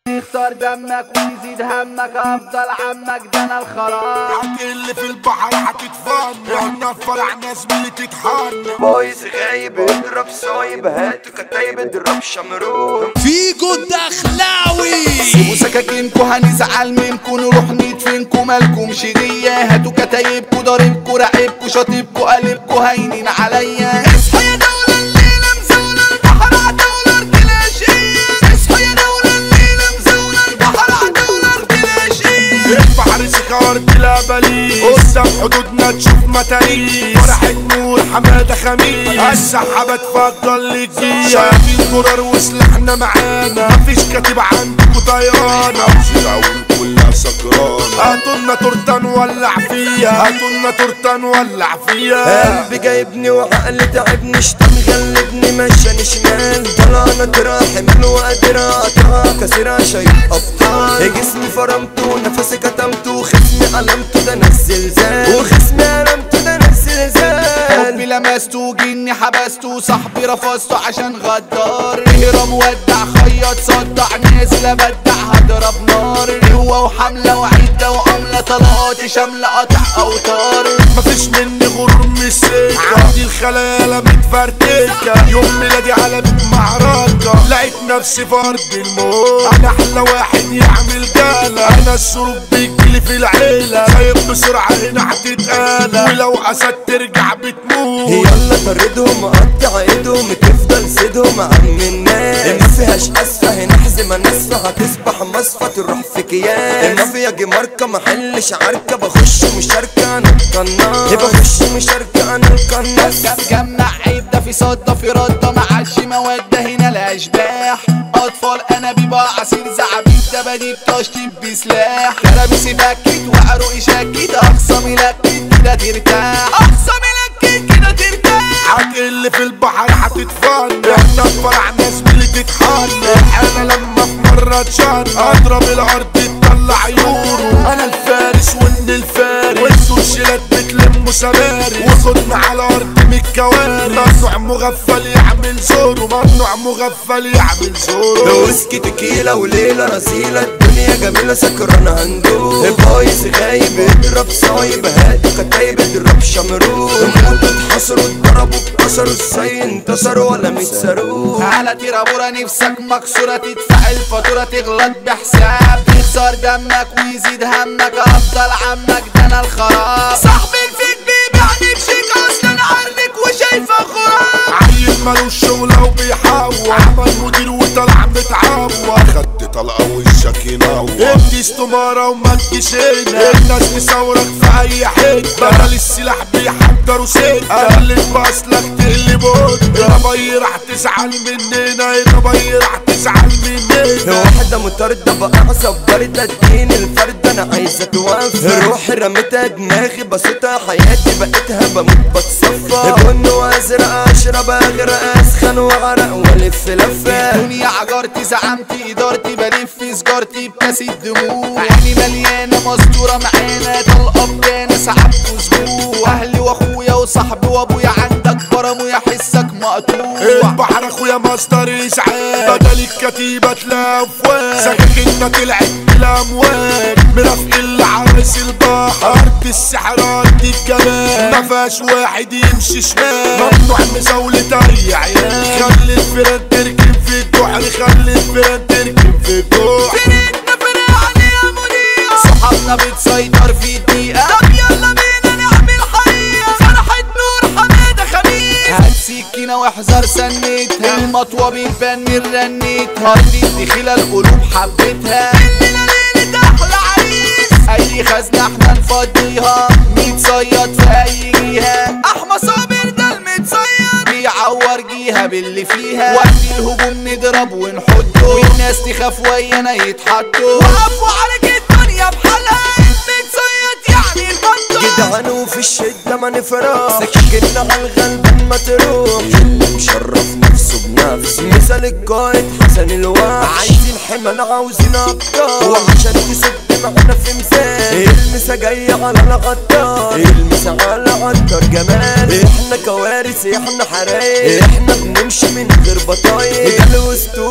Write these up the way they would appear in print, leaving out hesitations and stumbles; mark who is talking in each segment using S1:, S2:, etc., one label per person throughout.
S1: يختار دمك ويزيد همك افضل عمك ده انا الخلاص.
S2: اللي في البحر هتتفن احنا فرعنا زميلي تتحن.
S3: بايظ غايب اضرب صايب هاتوا كتايب اضرب شمرون.
S4: فيجو الدخلاوي
S1: سيبوا سكاكينكو هنزعل منكو نروح ندفنكو مالكمش ليا. هاتوا كتايبكو ضاربكو راقبكو شاطبكو قلبكو هاينين عليا. اصحى يا دولة الليلة مزولة البحر عدولة ارتلاشية. اصحى يا دولة الليلة مزولة البحر عدولة ارتلاشية.
S2: البحر سكار بلا بليل قدام حدودنا تشوف متاريس. فرحة نور حمادة خميس السحابة تفضل للجيش. شايفين قرار وسلاحنا معانا مفيش كاتب عندكو طيانة. عاوزين كلها سكرانة. هاتولنا تورتة نولع فيها هاتولنا تورتة نولع فيها.
S3: قلبي جايبني وعقلي تعبني شتا مغلبني مشاني شمال. طلعنا تراحي من وقادر اقطعها كسرها شايف ابطال. جسمي فرمته نفسي كتمته خصمي قلمته ده انا الزلزال. وخصمي قلمته ده انا الزلزال.
S1: حبي لمسته جني حبسته صاحبي رفضته عشان غدار. هرم ودع خيط صدع نازل ابدع هضرب نار. هو وحملة وعدة وعملة طلقاتي شاملة قطع اوتار.
S2: مفيش مني غرور من السكة عندي الخلايا متفرتكة. يوم ميلادي على بيت معركة لقيت نفسي في ارض الموت. انا احلى واحد يعمل جالة. انا السروب بيجيلي في العيلة سايب بسرعة هنا هتتقالى. ولو اسد ترجع بتموت.
S3: يلا طردهم قطع ايدهم تفضل سيدهم عم الناس. ما فيهاش اسفة هنا حزمة ناسفة هتصبح مصفى تروح في كياس. ما فيها جي ماركة محلش عركة بخش مشاركة انا القناص. بخش مشاركة انا القناص.
S1: جمع عيب ده في صدى في ردة معادش مواد هنا الاشباح. اطفال انابيب عصير زعبيب دباديب تشطيب بسلاح. كرابيسي بكت وعروقي شكت اخصامي لكت كده ترتاح. اخصامي لكت كده ترتاح.
S2: اللي في البحر هتتفن احنا فرعنا زميلي تتحن. انا لما في مرة اتشن اضرب الارض تطلع يورو. انا الفارس وان الفارس وانتو الشلات بتلموا سماري. وخدنا على ارض من الكوارث. ممنوع مغفل يعمل زورو ممنوع مغفل يعمل زورو.
S3: ويسكي تكيلة وليلة رسيلة الدنيا جميلة سكرانة هندوب. بايظ غايب اضرب صايب هاتوا كتايب اضرب شمرون. موتوا اتحصروا اتضربوا اتكسروا ازاي انتصروا ولا متسروه.
S1: على تيرابورا نفسك مكسورة تدفع الفاتورة تغلط بحساب. يخسر دمك ويزيد همك افضل عمك ده انا الخلاص. صاحبي الفيك بيبيعني بشيك اصلا عارفك وشايفه خراب.
S2: عيل مالوش شغلة وبيحور. عمل مدير وطلع متعور. خدت طلقة وشك ينور. ابني استمارة وما تجيش هنا. الناس تصورك في اي حتة. بدل السلاح بيحضروا ستة. قلت باصلك تقلب قدة. يا ربي راح تزعل مننا يا ربي راح تزعل مننا.
S3: واحدة مطاردة بقى صبرت اديني الفردة انا عايزة توفى. روحي رميتها دماغي بسيطة حياتي بقيتها بموت بتصفى. بن وازرق اشرب اغرق اسخن واغرق والف لفة.
S1: الدنيا عجرتي زعمتي ادارتي بلف سجارتي بكاس الدموع. عيني مليانة مستورة معانا طلقة بدانا سحبت اسبوع. اهلي واخويا وصاحبي وابويا عندك برم ويحسك مقطوع.
S2: البحر اخويا مصدر اسعاف بدل الكتيبة تلفوان. سكاكيننا طلعت بالاموال مرافق العرس البحر. ارض السحر ارض الجمال مفيهاش واحد يمشي شمال. ممنوع مزاولة اي عيال. خلي الفيران تركن في الجحر خلي الفيران تركن في الجحر.
S1: فرقنا فرقنا يا مذيع صحابنا بتسيطر في الدقيقة. طب يلا بينا نعمل حقيقة فرحة نور حمادة خميس. هات سكينة واحذر سنتها المطوة بتبان رنتها. دي دخيلة القلوب حبتها. الليلة ليلة احلى عريس. اي خزنة احنا نفضيها متصيد في اي جهة. احمى صابر ده المتصيد بيعور جيها باللي فيها. وقت الهجوم نضرب ونحطه والناس تخاف ويانا يتحطوا. وقفوا عليك الدنيا بحالها المتصيد يعني البطل.
S3: جدعان وفي الشدة ما نفرح. سككنا على الغلبان ما تروح. اللي مشرف نفسه بنفسه مثال القائد حسن الواحد. عايزين حمل عاوزين ابطال. وعشان تسد معنا في مثال المسا جاية على الغدار. المسا على عطر جمال. احنا كوارث احنا حرايق. احنا بنمشي من غير بطايق. ده الاسطورة اللي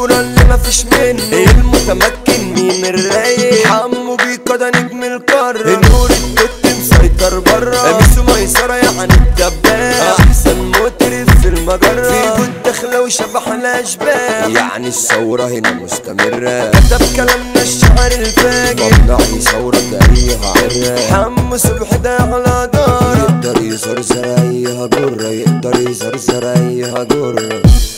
S3: مفيش منه المتمكن مين الرايق حمو بيكا ده نجم القارة نور التوت مسيطر برا ميسو ميسرة يعني الدباب احسن مطرب في المجرة في جود داخلة وشبح الاشباح يعني الثورة هنا مستمرة كتب كلامنا الشعر الفاجر ممنوع ثورة جريها عرة حمو صبح ده على دار يقدر يزرزر ايها جرة يقدر يزرزر ايها جرة